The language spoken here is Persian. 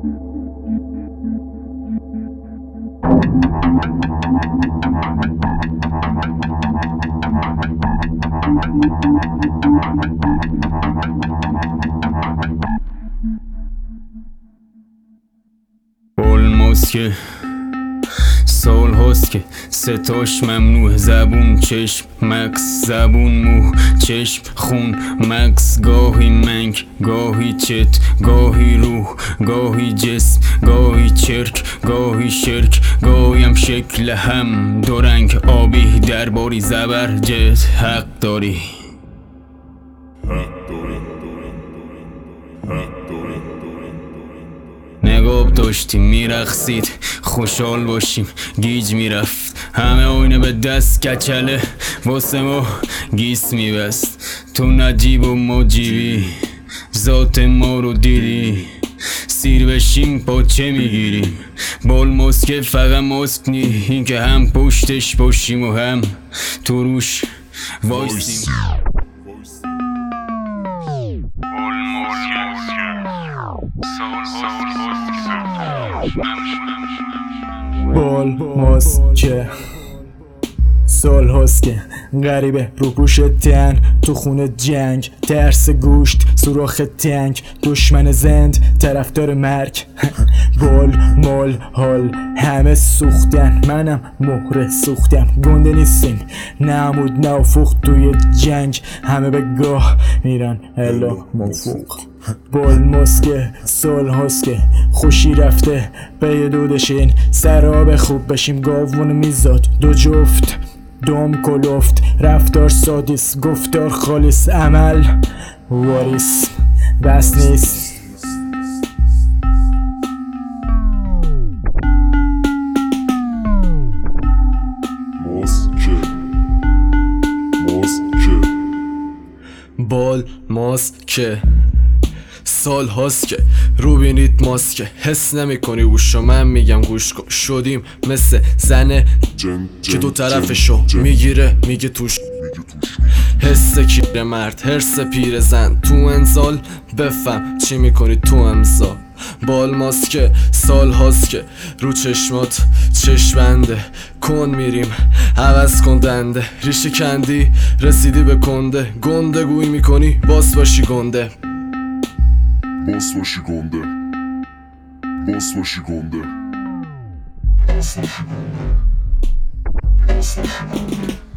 که سال هاست که ستاش ممنوع، زبون چشم مکس، زبون مو چشم خون مکس، گاهی منگ گاهی چت، گاهی روح گاهی جسم، گاهی چرک گاهی شرک، گاهیم شکل هم دو رنگ، آبی درباری زبرجد، حق داری نقاب داشتیم میرقصید خوشحال باشیم، گیج میرفت همه آینه به دست، کچله واسه ما گیس میبست، تو نجیب و ما جیبی، ذات ما رو دیدی، سیر بشیم پاچه میگیریم، بال ماسکه فقط ماسک نی، این که هم پشتش باشیم و هم تو روش وایسیم. بال ماسکه سال هاست که غریبه رو پوش تن، تو خونه جنگ ترس گوشت سوراخ تنگ، دشمن زند طرفدار مرگ بال مال حال همه سوختن، منم مهره سوختم، گنده نیستیم نه عمود نه افق، توی جنگ همه به گاه میرن الا منفوق. بال ماسکه سال هاست که خوشی رفته به دودشین، سراب خوب بشیم گاوون میزاد دو جفت، دوم کلوفت رفتار سادیس، گفتار خالص، عمل واریس بس نیست. بال ماسکه سال هاست که رو بینید ماسکه، حس نمی کنی اوشو، من میگم گوش کن، شدیم مثل زنه که دو طرفشو میگیره میگه توش، حس کیر مرد هرس پیر زن، تو انزال بفهم چی میکنی تو امضا. بال ماسکه سال هاست که رو چشمات چشمنده، کن میریم عوض کن دنده، ریشه کندی رسیدی به کنده، گنده گویی میکنی باس باشی گنده، باس باشی گنده، باس باشی گنده، باس باشی گنده، باس باشی گنده.